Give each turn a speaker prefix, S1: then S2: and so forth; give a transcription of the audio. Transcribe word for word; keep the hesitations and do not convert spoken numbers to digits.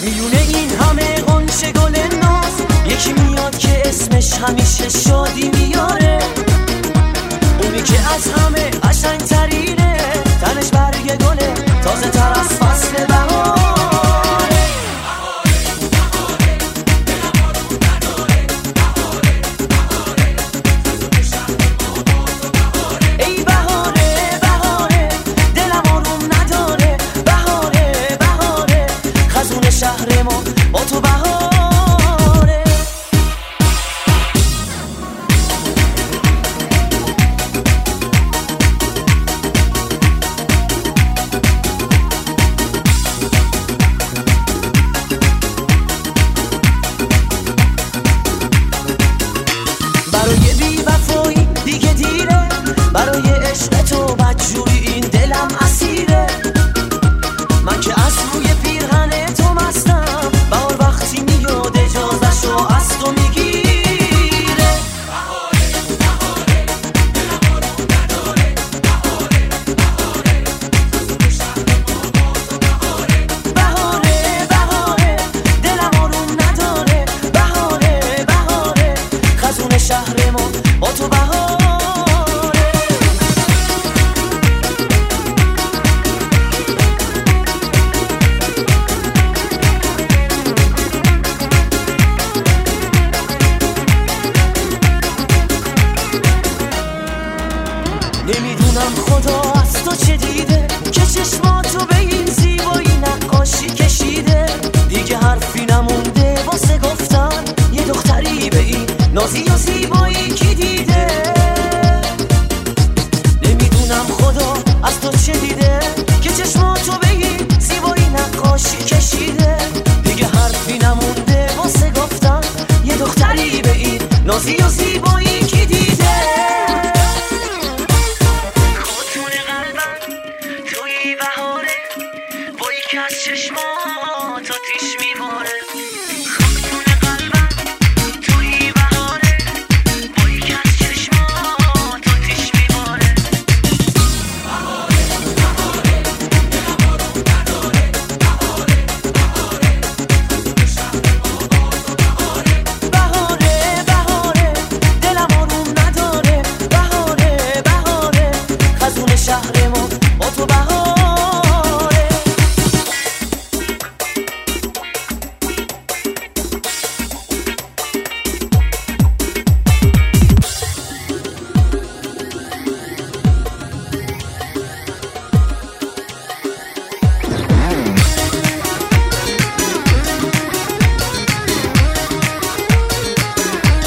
S1: میونه این همه غنچه گل ناز یکی میاد که اسمش همیشه شادی میاره، اونی که از همه قشنگ ترینه، تنش برگ گله تازه تر از فصل بهاره. ای بهاره بهاره دلم آروم نداره، بهاره بهاره خزون شهر ما با تو بهاره. برای بی وفایی دیگه دیره، برای عشق تو بدجوری این دلم اسیره. من که از روی پیرهن تو مستم، بهار وقتی میاد اجازه‌شو از تو میگیره. بهاره بهاره دلم آروم نداره، بهاره بهاره خزون شهر ما با تو بهاره. نمیدونم خدا از تو چه دیده که چشماتو به این زیبایی نقاشی کشیده. دیگه حرفی نمونده واسه گفتن یه دختری به این نازی و زیبایی کی دیده. نمیدونم خدا از تو چه دیده که چشماتو به این زیبایی نقاشی کشیده. دیگه حرفی نمونده واسه گفتن یه دختری به این نازی و زیبایی